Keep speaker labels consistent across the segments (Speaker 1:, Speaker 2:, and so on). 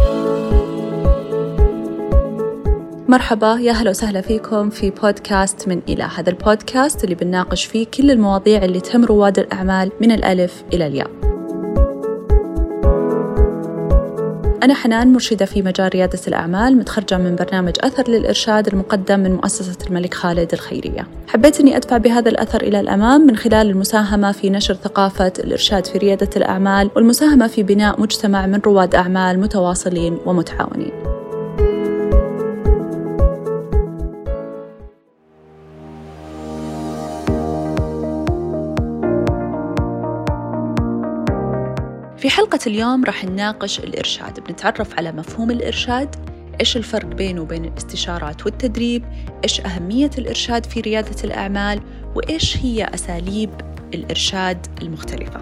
Speaker 1: مرحبا، يا هلا وسهلا فيكم في بودكاست من إلى. هذا البودكاست اللي بنناقش فيه كل المواضيع اللي تهم رواد الأعمال من الألف إلى الياء. أنا حنان، مرشدة في مجال ريادة الأعمال، متخرجة من برنامج أثر للإرشاد المقدم من مؤسسة الملك خالد الخيرية. حبيت أني أدفع بهذا الأثر إلى الأمام من خلال المساهمة في نشر ثقافة الإرشاد في ريادة الأعمال، والمساهمة في بناء مجتمع من رواد أعمال متواصلين ومتعاونين. في حلقة اليوم راح نناقش الإرشاد، بنتعرف على مفهوم الإرشاد، إيش الفرق بينه وبين الاستشارات والتدريب، إيش أهمية الإرشاد في ريادة الأعمال، وإيش هي أساليب الإرشاد المختلفة.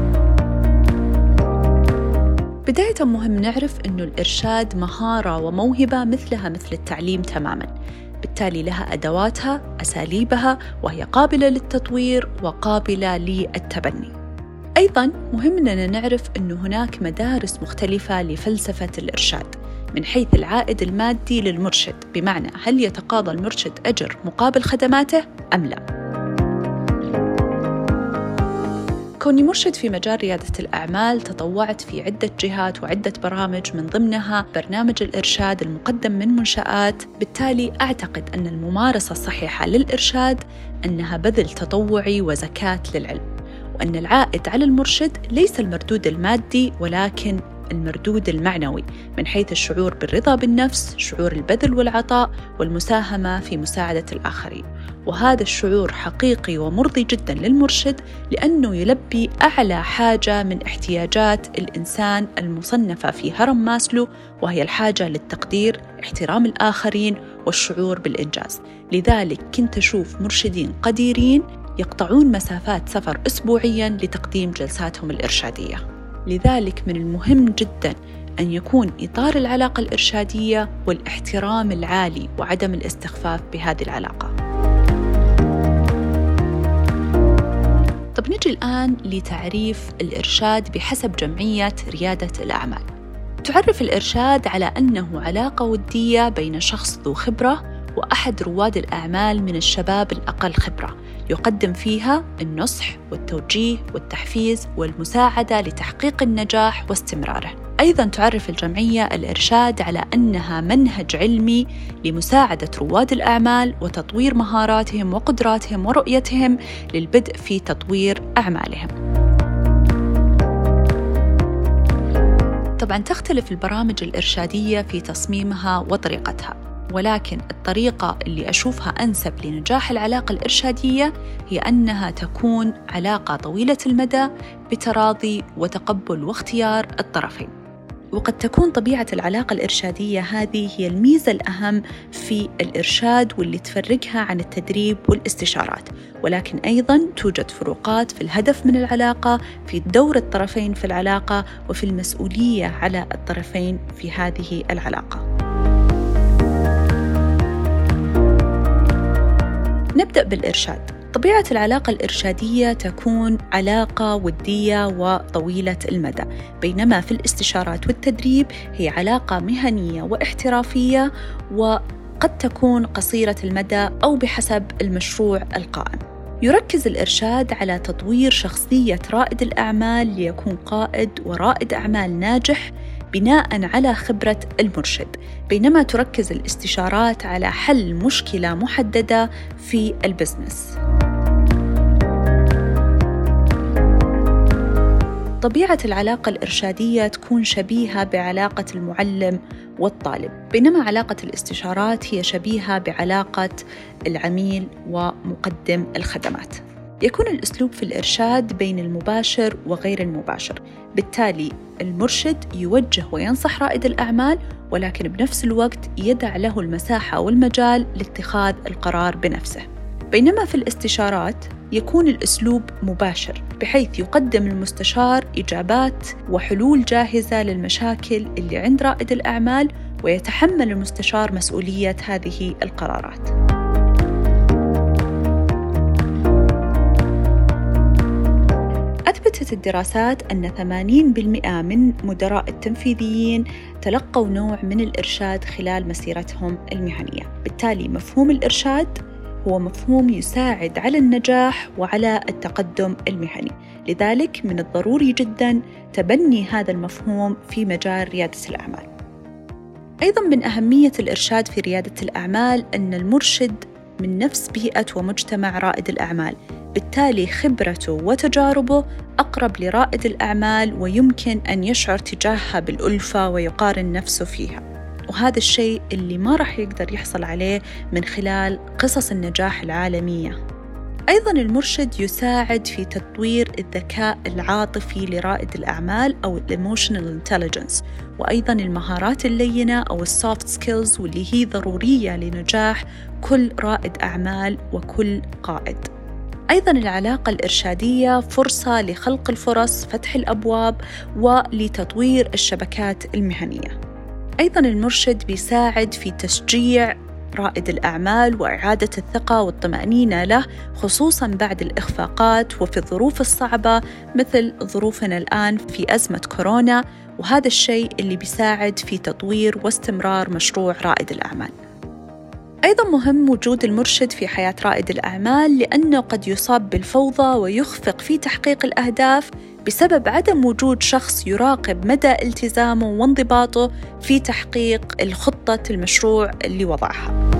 Speaker 1: بداية مهم نعرف إنه الإرشاد مهارة وموهبة مثلها مثل التعليم تماماً، بالتالي لها أدواتها، أساليبها، وهي قابلة للتطوير وقابلة للتبني. أيضاً مهم أننا نعرف أن هناك مدارس مختلفة لفلسفة الإرشاد من حيث العائد المادي للمرشد، بمعنى هل يتقاضى المرشد أجر مقابل خدماته أم لا. كوني مرشد في مجال ريادة الأعمال تطوعت في عدة جهات وعدة برامج، من ضمنها برنامج الإرشاد المقدم من منشآت، بالتالي أعتقد أن الممارسة الصحيحة للإرشاد أنها بذل تطوعي وزكاة للعلم، وأن العائد على المرشد ليس المردود المادي ولكن المردود المعنوي، من حيث الشعور بالرضا بالنفس، شعور البذل والعطاء والمساهمة في مساعدة الآخرين. وهذا الشعور حقيقي ومرضي جدا للمرشد، لأنه يلبي أعلى حاجة من احتياجات الإنسان المصنفة في هرم ماسلو، وهي الحاجة للتقدير، احترام الآخرين، والشعور بالإنجاز. لذلك كنت أشوف مرشدين قديرين يقطعون مسافات سفر أسبوعياً لتقديم جلساتهم الإرشادية. لذلك من المهم جداً أن يكون إطار العلاقة الإرشادية والاحترام العالي وعدم الاستخفاف بهذه العلاقة. طب نجي الآن لتعريف الإرشاد بحسب جمعية ريادة الأعمال. تعرف الإرشاد على أنه علاقة ودية بين شخص ذو خبرة وأحد رواد الأعمال من الشباب الأقل خبرة، يقدم فيها النصح والتوجيه والتحفيز والمساعدة لتحقيق النجاح واستمراره. أيضاً تعرف الجمعية الإرشاد على أنها منهج علمي لمساعدة رواد الأعمال وتطوير مهاراتهم وقدراتهم ورؤيتهم للبدء في تطوير أعمالهم. طبعاً تختلف البرامج الإرشادية في تصميمها وطريقتها، ولكن الطريقة اللي أشوفها أنسب لنجاح العلاقة الإرشادية هي أنها تكون علاقة طويلة المدى بتراضي وتقبل واختيار الطرفين. وقد تكون طبيعة العلاقة الإرشادية هذه هي الميزة الأهم في الإرشاد واللي تفرقها عن التدريب والاستشارات، ولكن أيضاً توجد فروقات في الهدف من العلاقة، في دور الطرفين في العلاقة، وفي المسؤولية على الطرفين في هذه العلاقة. نبدأ بالإرشاد. طبيعة العلاقة الإرشادية تكون علاقة ودية وطويلة المدى، بينما في الاستشارات والتدريب هي علاقة مهنية واحترافية، وقد تكون قصيرة المدى أو بحسب المشروع القائم. يركز الإرشاد على تطوير شخصية رائد الأعمال ليكون قائد ورائد أعمال ناجح بناءً على خبرة المرشد، بينما تركز الاستشارات على حل مشكلة محددة في البزنس. طبيعة العلاقة الإرشادية تكون شبيهة بعلاقة المعلم والطالب، بينما علاقة الاستشارات هي شبيهة بعلاقة العميل ومقدم الخدمات. يكون الأسلوب في الإرشاد بين المباشر وغير المباشر، بالتالي المرشد يوجه وينصح رائد الأعمال، ولكن بنفس الوقت يدع له المساحة والمجال لاتخاذ القرار بنفسه. بينما في الاستشارات يكون الأسلوب مباشر، بحيث يقدم المستشار إجابات وحلول جاهزة للمشاكل اللي عند رائد الأعمال، ويتحمل المستشار مسؤولية هذه القرارات. أثبتت أثبتت الدراسات أن 80% من مدراء التنفيذيين تلقوا نوع من الإرشاد خلال مسيرتهم المهنية. بالتالي مفهوم الإرشاد هو مفهوم يساعد على النجاح وعلى التقدم المهني، لذلك من الضروري جداً تبني هذا المفهوم في مجال ريادة الأعمال. أيضاً من أهمية الإرشاد في ريادة الأعمال أن المرشد من نفس بيئة ومجتمع رائد الأعمال، بالتالي خبرته وتجاربه أقرب لرائد الأعمال ويمكن أن يشعر تجاهها بالألفة ويقارن نفسه فيها، وهذا الشيء اللي ما راح يقدر يحصل عليه من خلال قصص النجاح العالمية. أيضاً المرشد يساعد في تطوير الذكاء العاطفي لرائد الأعمال أو Emotional Intelligence، وأيضاً المهارات اللينة أو Soft Skills، واللي هي ضرورية لنجاح كل رائد أعمال وكل قائد. أيضاً العلاقة الإرشادية فرصة لخلق الفرص، فتح الأبواب، ولتطوير الشبكات المهنية. أيضاً المرشد بيساعد في تشجيع رائد الأعمال وإعادة الثقة والطمأنينة له، خصوصاً بعد الإخفاقات وفي الظروف الصعبة مثل ظروفنا الآن في أزمة كورونا، وهذا الشيء اللي بيساعد في تطوير واستمرار مشروع رائد الأعمال. أيضاً مهم وجود المرشد في حياة رائد الأعمال، لأنه قد يصاب بالفوضى ويخفق في تحقيق الأهداف بسبب عدم وجود شخص يراقب مدى التزامه وانضباطه في تحقيق الخطة المشروع اللي وضعها.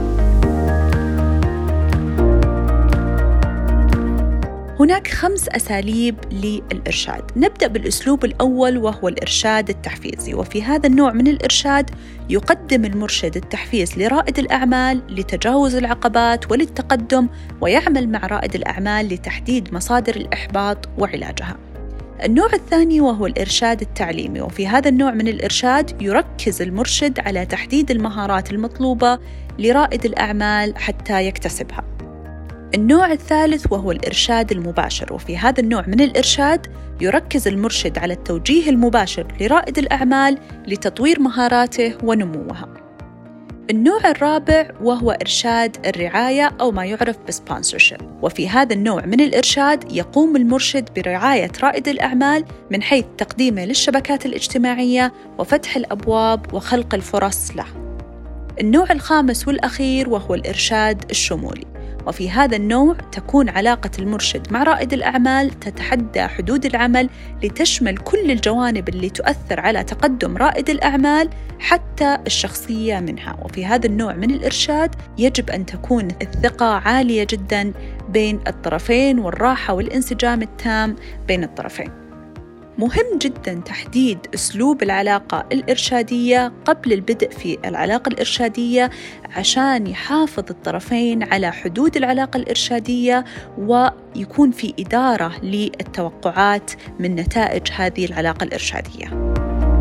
Speaker 1: هناك 5 أساليب للإرشاد. نبدأ بالأسلوب الأول وهو الإرشاد التحفيزي، وفي هذا النوع من الإرشاد يقدم المرشد التحفيز لرائد الأعمال لتجاوز العقبات وللتقدم، ويعمل مع رائد الأعمال لتحديد مصادر الإحباط وعلاجها. النوع الثاني وهو الإرشاد التعليمي، وفي هذا النوع من الإرشاد يركز المرشد على تحديد المهارات المطلوبة لرائد الأعمال حتى يكتسبها. النوع الثالث وهو الإرشاد المباشر، وفي هذا النوع من الإرشاد يركز المرشد على التوجيه المباشر لرائد الأعمال لتطوير مهاراته ونموها. النوع الرابع وهو إرشاد الرعاية أو ما يعرف بسبونسرشيب، وفي هذا النوع من الإرشاد يقوم المرشد برعاية رائد الأعمال من حيث تقديمه للشبكات الاجتماعية وفتح الأبواب وخلق الفرص له. النوع الخامس والأخير وهو الإرشاد الشمولي، وفي هذا النوع تكون علاقة المرشد مع رائد الأعمال تتحدى حدود العمل لتشمل كل الجوانب اللي تؤثر على تقدم رائد الأعمال حتى الشخصية منها. وفي هذا النوع من الإرشاد يجب أن تكون الثقة عالية جداً بين الطرفين والراحة والانسجام التام بين الطرفين. مهم جداً تحديد أسلوب العلاقة الإرشادية قبل البدء في العلاقة الإرشادية عشان يحافظ الطرفين على حدود العلاقة الإرشادية ويكون في إدارة للتوقعات من نتائج هذه العلاقة الإرشادية.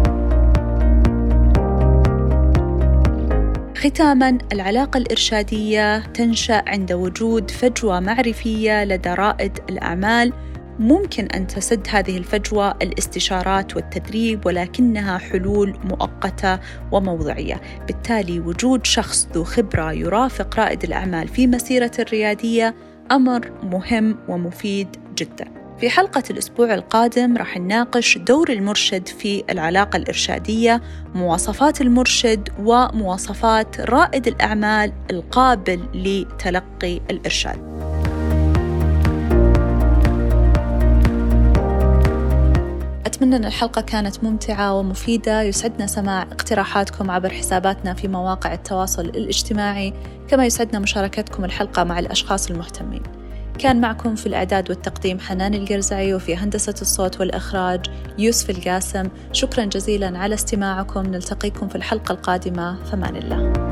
Speaker 1: ختاماً، العلاقة الإرشادية تنشأ عند وجود فجوة معرفية لدى رائد الأعمال. ممكن أن تسد هذه الفجوة الاستشارات والتدريب، ولكنها حلول مؤقتة وموضعية. بالتالي وجود شخص ذو خبرة يرافق رائد الأعمال في مسيرة الريادية أمر مهم ومفيد جداً. في حلقة الأسبوع القادم راح نناقش دور المرشد في العلاقة الإرشادية، مواصفات المرشد ومواصفات رائد الأعمال القابل لتلقي الإرشاد. أتمنى أن الحلقة كانت ممتعة ومفيدة. يسعدنا سماع اقتراحاتكم عبر حساباتنا في مواقع التواصل الاجتماعي، كما يسعدنا مشاركتكم الحلقة مع الأشخاص المهتمين. كان معكم في الإعداد والتقديم حنان القرزعي، وفي هندسة الصوت والإخراج يوسف القاسم. شكرا جزيلا على استماعكم. نلتقيكم في الحلقة القادمة. فمان الله.